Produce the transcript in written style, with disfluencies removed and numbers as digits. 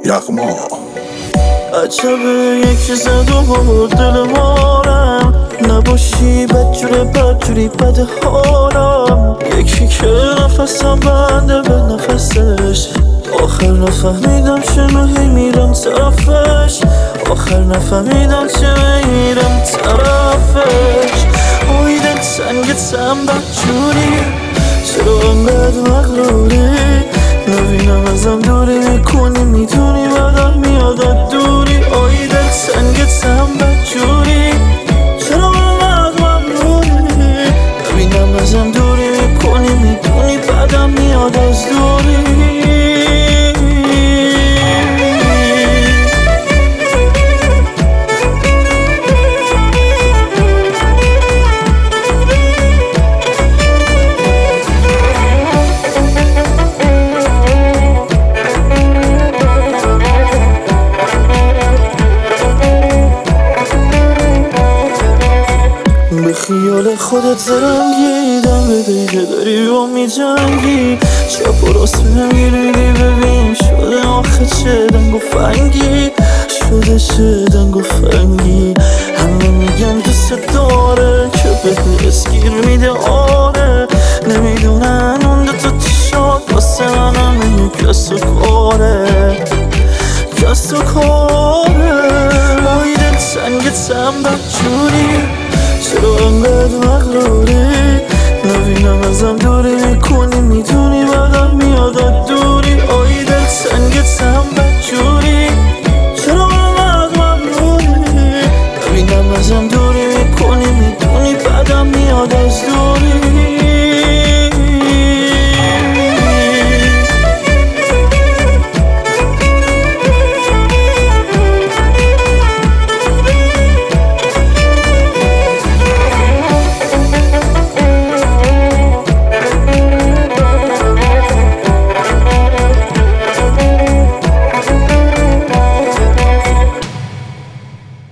یغما عجبه یکی زد و برد دل مارم، نباشی بدجوری بد حالم. یکی که نفسم بنده به نفسش، آخر نفهمیدم چرا هی میرم طرفش. آخر نفهمیدم چرا میرم طرفش. اوی دل سنگتم بدجوری، چرا انقدر مغروری؟ نبینم ازم دوری میکنی، میدونی بدم میادت دوری. اوی دل سنگتم بدجوری، چرا انقدر مغروری؟ نبینم ازم دوری میکنی، میدونی بدم میاد از دوری. به خیال خودت زرنگیدم، بده که داری با میجنگی. چپ و راست بهم گیر میدی، ببین شده آخه چه دنگ و فنگی. شده چه